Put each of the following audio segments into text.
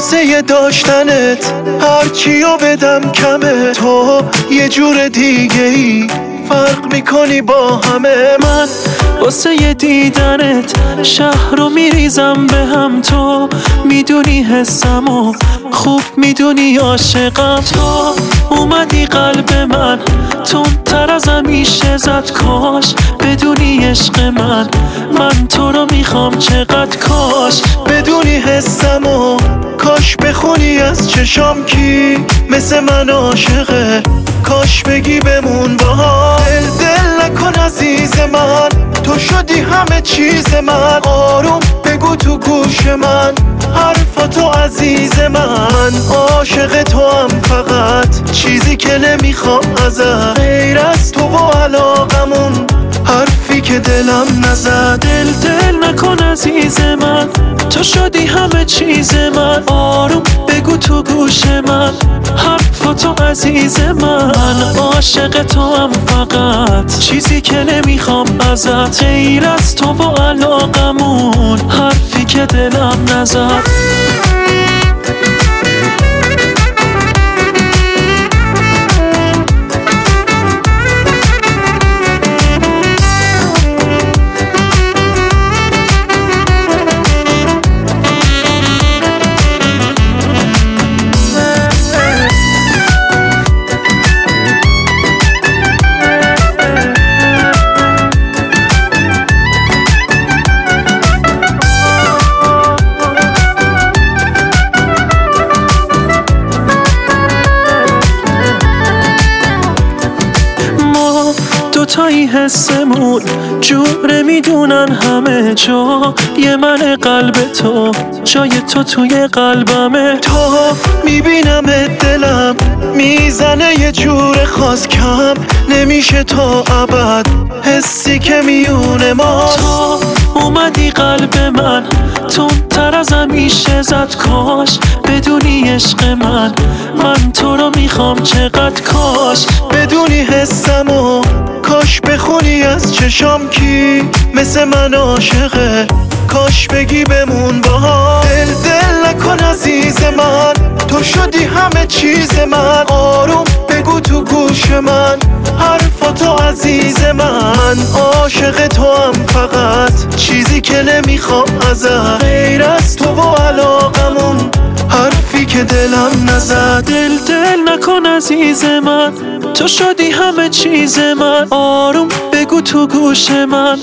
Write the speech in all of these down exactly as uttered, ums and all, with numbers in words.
واسه داشتنت هرچیو بدم کمه. تو یه جور دیگه ای فرق میکنی با همه. من واسه دیدنت شهر رو میریزم به هم. تو میدونی حسمو خوب میدونی عاشقم. تو اومدی قلب من تون تر از همیشه زد. کاش بدونی عشق من من تو رو میخوام چقدر. کاش بدونی حسمو کاش بخونی از چشام کی مثل من عاشقه. کاش بگی بمون با هم. دل دل نکن عزیز من تو شدی همه چیز من. آروم بگو تو گوش من حرفاتو عزیز من. عاشق تو هم فقط چیزی که نمیخوام ازت غیر از تو و علاقمون حرفی که دلم نزد. دل دل نکن عزیز من تو شدی همه چیز من. آروم بگو تو گوش من حرفاتو عزیز من. عاشق تو هم فقط چیزی که نمیخوام ازت غیر از تو و علاقمون حرفی که دلم نزد. دوتایی حسمون جوره میدونن همه جا. یه من قلب تو جای تو توی قلبمه. تو میبینم دلم میزنه یه جور خاص کم نمیشه تا ابد حسی که میونه ما. تو اومدی قلب من تون تر از همیشه زد. کاش بدونی عشق من من تو رو میخوام چقدر. کاش بدونی حسمو کاش بخونی از چشام کی مثل من عاشقه. کاش بگی بمون با هم. دل دل نکن عزیز من تو شدی همه چیز من. آروم بگو تو گوش من حرفاتو عزیز من. عاشق تو هم فقط چیزی که نمیخوام ازت غیر از تو و علاقمون حرفی که دلم نزد. دل دل نکن عزیز من تو شدی همه چیز من. آروم بگو تو گوش من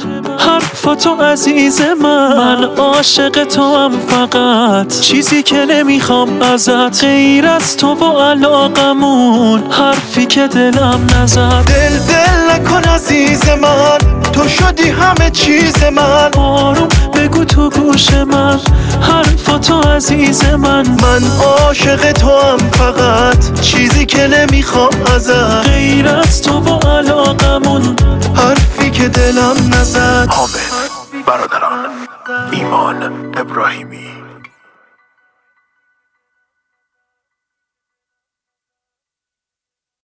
حرفاتو عزیز من. من عاشق تو هم فقط چیزی که نمیخوام ازت غیر از تو و علاقمون حرفی که دلم نزد. دل دل نکن عزیز من تو شدی همه چیز من. آروم بگو تو گوش من حرفاتو عزیز من. من عاشق تو هم فقط چیزی که نمیخوام ازت غیر از تو و علاقمون حرفی که دلم نزد. حامد برادران ایمان ابراهیمی.